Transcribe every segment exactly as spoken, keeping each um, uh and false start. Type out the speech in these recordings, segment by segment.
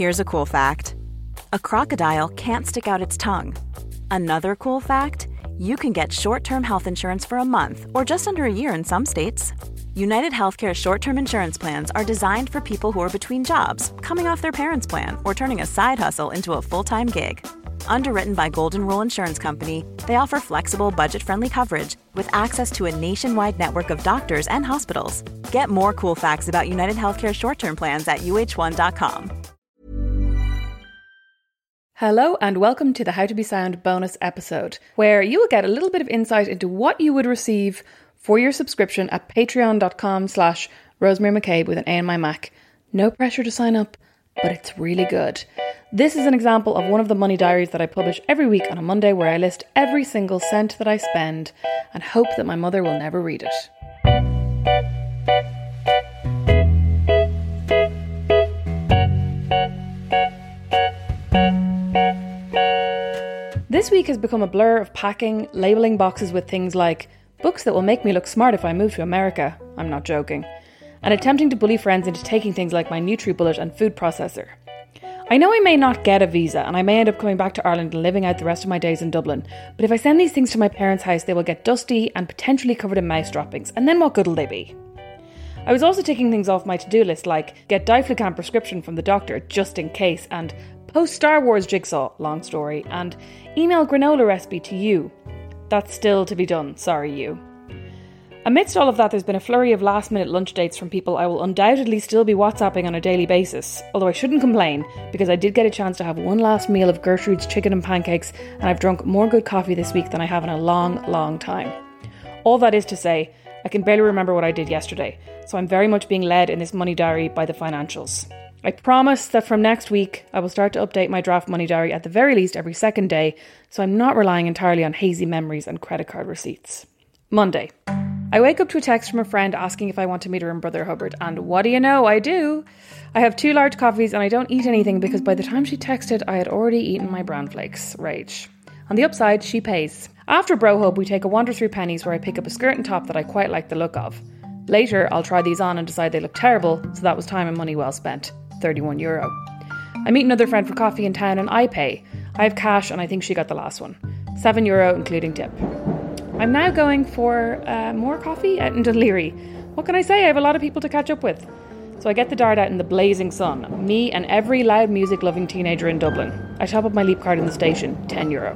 Here's a cool fact. A crocodile can't stick out its tongue. Another cool fact, you can get short-term health insurance for a month or just under a year in some states. United Healthcare short-term insurance plans are designed for people who are between jobs, coming off their parents' plan, or turning a side hustle into a full-time gig. Underwritten by Golden Rule Insurance Company, they offer flexible, budget-friendly coverage with access to a nationwide network of doctors and hospitals. Get more cool facts about United Healthcare short-term plans at U H one dot com. Hello and welcome to the How to Be Sound bonus episode, where you will get a little bit of insight into what you would receive for your subscription at patreon.com slash Rosemary McCabe with an A in my Mac. No pressure to sign up, but it's really good. This is an example of one of the money diaries that I publish every week on a Monday, where I list every single cent that I spend and hope that my mother will never read it. This week has become a blur of packing, labelling boxes with things like books that will make me look smart if I move to America, I'm not joking, and attempting to bully friends into taking things like my NutriBullet and food processor. I know I may not get a visa and I may end up coming back to Ireland and living out the rest of my days in Dublin, but if I send these things to my parents' house, they will get dusty and potentially covered in mouse droppings, and then what good will they be? I was also ticking things off my to-do list like get Diflucan prescription from the doctor just in case, and post Star Wars jigsaw, long story, and email granola recipe to you. That's still to be done, sorry you. Amidst all of that, there's been a flurry of last-minute lunch dates from people I will undoubtedly still be WhatsApping on a daily basis, although I shouldn't complain, because I did get a chance to have one last meal of Gertrude's chicken and pancakes, and I've drunk more good coffee this week than I have in a long, long time. All that is to say, I can barely remember what I did yesterday, so I'm very much being led in this money diary by the financials. I promise that from next week, I will start to update my draft money diary at the very least every second day, so I'm not relying entirely on hazy memories and credit card receipts. Monday. I wake up to a text from a friend asking if I want to meet her in Brother Hubbard, and what do you know, I do. I have two large coffees and I don't eat anything because by the time she texted, I had already eaten my bran flakes. Rage. On the upside, she pays. After Bro Hub, we take a wander through Pennies where I pick up a skirt and top that I quite like the look of. Later, I'll try these on and decide they look terrible, so that was time and money well spent. thirty-one euro. I meet another friend for coffee in town and I pay. I have cash and I think she got the last one. seven euro including tip. I'm now going for uh, more coffee out in Dún Laoghaire. What can I say? I have a lot of people to catch up with. So I get the dart out in the blazing sun. Me and every loud music loving teenager in Dublin. I top up my Leap card in the station. ten euro.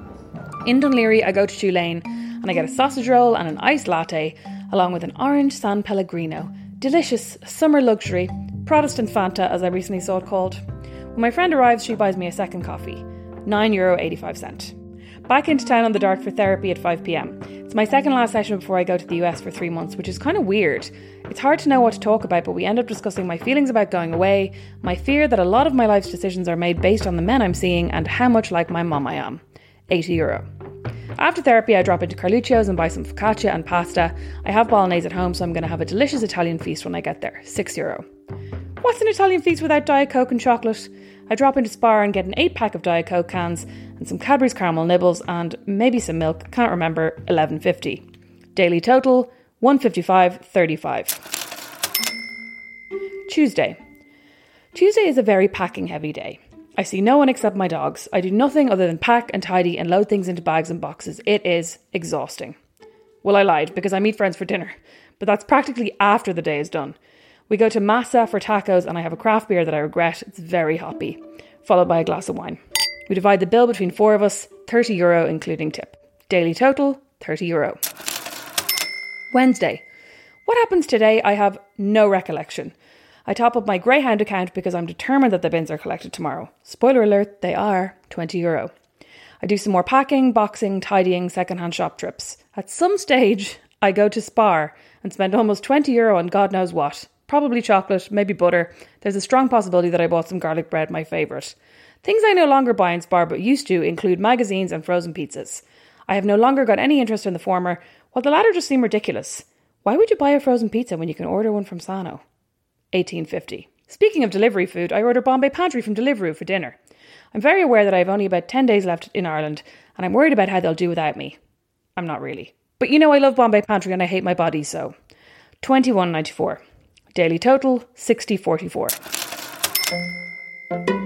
In Dún Laoghaire, I go to Shoe Lane and I get a sausage roll and an iced latte along with an orange San Pellegrino. Delicious summer luxury. Protestant Fanta, as I recently saw it called. When my friend arrives, she buys me a second coffee. nine euro eighty-five. Back into town on the dart for therapy at five p.m. It's my second last session before I go to the U S for three months, which is kind of weird. It's hard to know what to talk about, but we end up discussing my feelings about going away, my fear that a lot of my life's decisions are made based on the men I'm seeing, and how much like my mum I am. eighty euro. After therapy, I drop into Carluccio's and buy some focaccia and pasta. I have bolognese at home, so I'm going to have a delicious Italian feast when I get there. six euro. What's an Italian feast without Diet Coke and chocolate? I drop into Spar and get an eight pack of Diet Coke cans and some Cadbury's caramel nibbles and maybe some milk, can't remember, eleven fifty. Daily total, one fifty-five thirty-five. Tuesday. Tuesday is a very packing heavy day. I see no one except my dogs. I do nothing other than pack and tidy and load things into bags and boxes. It is exhausting. Well, I lied because I meet friends for dinner, but that's practically after the day is done. We go to Massa for tacos and I have a craft beer that I regret. It's very hoppy, followed by a glass of wine. We divide the bill between four of us, thirty euro including tip. Daily total, thirty euro. Wednesday. What happens today? I have no recollection. I top up my Greyhound account because I'm determined that the bins are collected tomorrow. Spoiler alert, they are twenty euro. I do some more packing, boxing, tidying, secondhand shop trips. At some stage, I go to Spar and spend almost twenty euro on God knows what. Probably chocolate, maybe butter. There's a strong possibility that I bought some garlic bread, my favourite. Things I no longer buy in Spar but used to include magazines and frozen pizzas. I have no longer got any interest in the former, while the latter just seem ridiculous. Why would you buy a frozen pizza when you can order one from Sano? eighteen fifty. Speaking of delivery food, I order Bombay Pantry from Deliveroo for dinner. I'm very aware that I have only about ten days left in Ireland, and I'm worried about how they'll do without me. I'm not really. But you know I love Bombay Pantry and I hate my body, so... twenty-one ninety-four. Daily total, sixty forty-four.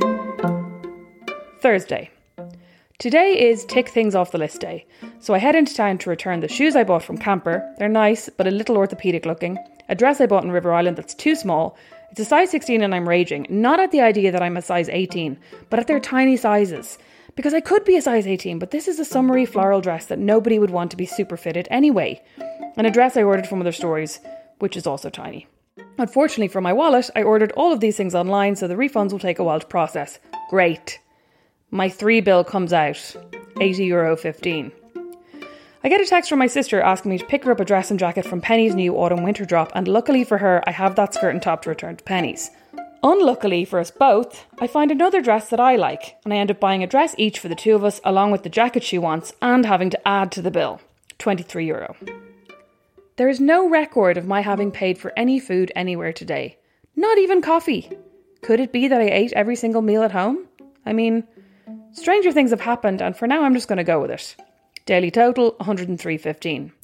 Thursday. Today is tick things off the list day, so I head into town to return the shoes I bought from Camper. They're nice, but a little orthopaedic looking. A dress I bought in River Island that's too small. It's a size sixteen and I'm raging, not at the idea that I'm a size eighteen, but at their tiny sizes. Because I could be a size eighteen, but this is a summery floral dress that nobody would want to be super fitted anyway. And a dress I ordered from Other Stories, which is also tiny. Unfortunately for my wallet, I ordered all of these things online, so the refunds will take a while to process. Great. My three bill comes out, eighty euro fifteen. I get a text from my sister asking me to pick her up a dress and jacket from Penny's new autumn winter drop, and luckily for her, I have that skirt and top to return to Penny's. Unluckily for us both, I find another dress that I like, and I end up buying a dress each for the two of us, along with the jacket she wants, and having to add to the bill, twenty-three euro. There is no record of my having paid for any food anywhere today. Not even coffee. Could it be that I ate every single meal at home? I mean, stranger things have happened, and for now I'm just going to go with it. Daily total, one hundred three fifteen.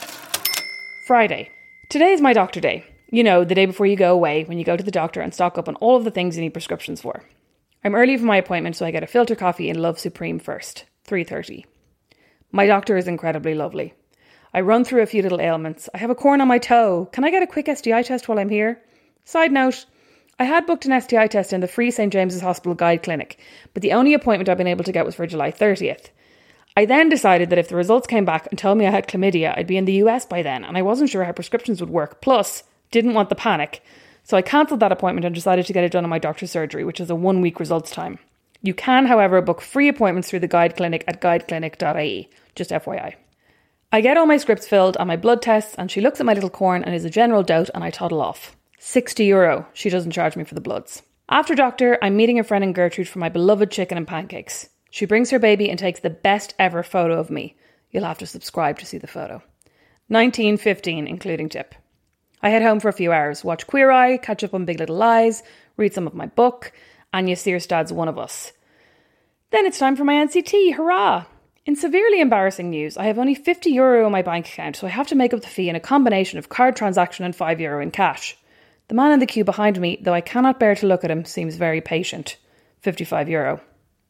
Friday. Today is my doctor day. You know, the day before you go away, when you go to the doctor and stock up on all of the things you need prescriptions for. I'm early for my appointment, so I get a filter coffee in Love Supreme first, three thirty. My doctor is incredibly lovely. I run through a few little ailments. I have a corn on my toe. Can I get a quick S T I test while I'm here? Side note, I had booked an S T I test in the free Saint James's Hospital Guide Clinic, but the only appointment I've been able to get was for July thirtieth. I then decided that if the results came back and told me I had chlamydia, I'd be in the U S by then, and I wasn't sure how prescriptions would work, plus didn't want the panic. So I cancelled that appointment and decided to get it done in my doctor's surgery, which is a one week results time. You can, however, book free appointments through the Guide Clinic at guide clinic dot I E, just F Y I. I get all my scripts filled and my blood tests, and she looks at my little corn and is a general doubt, and I toddle off. sixty euro. She doesn't charge me for the bloods. After doctor, I'm meeting a friend in Gertrude for my beloved chicken and pancakes. She brings her baby and takes the best ever photo of me. You'll have to subscribe to see the photo. nineteen fifteen, including tip. I head home for a few hours, watch Queer Eye, catch up on Big Little Lies, read some of my book, Anya Searstad's One of Us. Then it's time for my N C T, hurrah! In severely embarrassing news, I have only fifty euro in my bank account, so I have to make up the fee in a combination of card transaction and five euro in cash. The man in the queue behind me, though I cannot bear to look at him, seems very patient. fifty-five euro.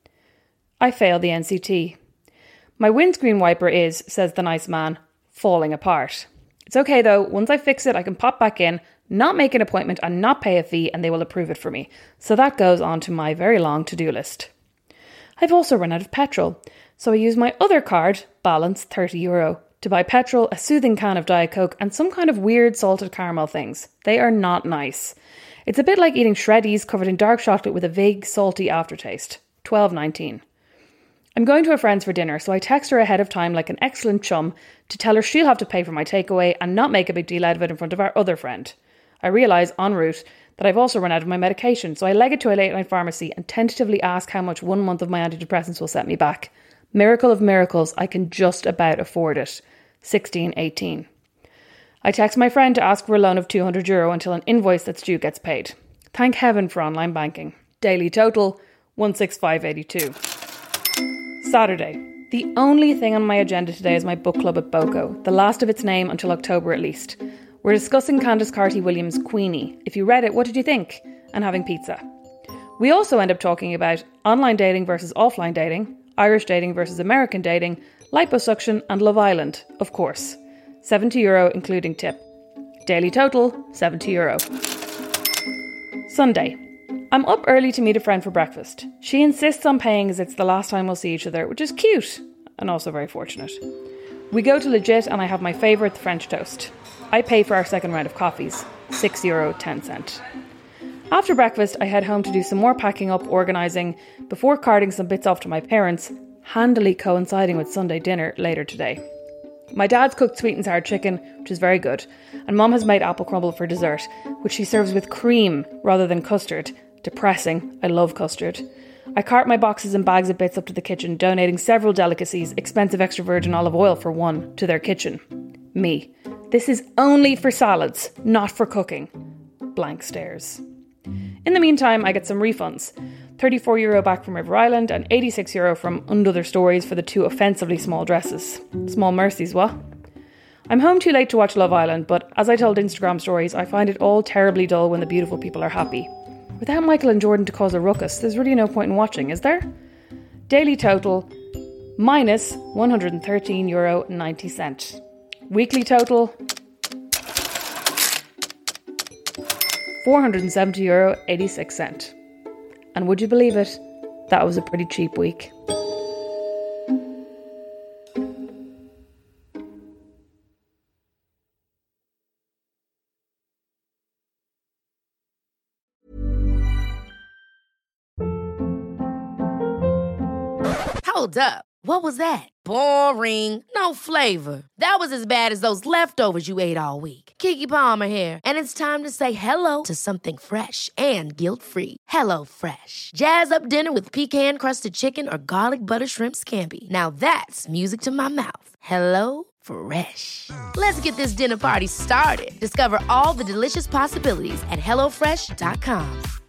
I fail the N C T. My windscreen wiper is, says the nice man, falling apart. It's okay though, once I fix it I can pop back in, not make an appointment and not pay a fee, and they will approve it for me. So that goes on to my very long to-do list. I've also run out of petrol, so I use my other card, balance thirty euro, to buy petrol, a soothing can of Diet Coke, and some kind of weird salted caramel things. They are not nice. It's a bit like eating Shreddies covered in dark chocolate with a vague salty aftertaste. twelve nineteen. I'm going to a friend's for dinner, so I text her ahead of time like an excellent chum to tell her she'll have to pay for my takeaway and not make a big deal out of it in front of our other friend. I realise, en route, that I've also run out of my medication, so I leg it to a late night pharmacy and tentatively ask how much one month of my antidepressants will set me back. Miracle of miracles, I can just about afford it. sixteen eighteen. I text my friend to ask for a loan of two hundred euro until an invoice that's due gets paid. Thank heaven for online banking. Daily total, one sixty-five eighty-two. Saturday. The only thing on my agenda today is my book club at Boko, the last of its name until October at least. We're discussing Candice Carty-Williams' Queenie. If you read it, what did you think? And having pizza. We also end up talking about online dating versus offline dating, Irish dating versus American dating, liposuction and Love Island, of course. seventy euro including tip. Daily total, seventy euro. Sunday. I'm up early to meet a friend for breakfast. She insists on paying as it's the last time we'll see each other, which is cute and also very fortunate. We go to Legit and I have my favourite French toast. I pay for our second round of coffees, six euro ten cent. After breakfast, I head home to do some more packing up, organising, before carting some bits off to my parents, handily coinciding with Sunday dinner later today. My dad's cooked sweet and sour chicken, which is very good, and Mum has made apple crumble for dessert, which she serves with cream rather than custard. Depressing. I love custard. I cart my boxes and bags of bits up to the kitchen, donating several delicacies, expensive extra virgin olive oil for one, to their kitchen. Me. This is only for salads, not for cooking. Blank stares. In the meantime, I get some refunds. thirty-four euro back from River Island and eighty-six euro from Other Stories for the two offensively small dresses. Small mercies, what? I'm home too late to watch Love Island, but as I told Instagram stories, I find it all terribly dull when the beautiful people are happy. Without Michael and Jordan to cause a ruckus, there's really no point in watching, is there? Daily total, minus one hundred thirteen euro ninety. Weekly total, four hundred seventy euro eighty-six. And would you believe it? That was a pretty cheap week. Hold up. What was that? Boring. No flavor. That was as bad as those leftovers you ate all week. Keke Palmer here. And it's time to say hello to something fresh and guilt-free. Hello Fresh. Jazz up dinner with pecan-crusted chicken or garlic butter shrimp scampi. Now that's music to my mouth. Hello Fresh. Let's get this dinner party started. Discover all the delicious possibilities at hello fresh dot com.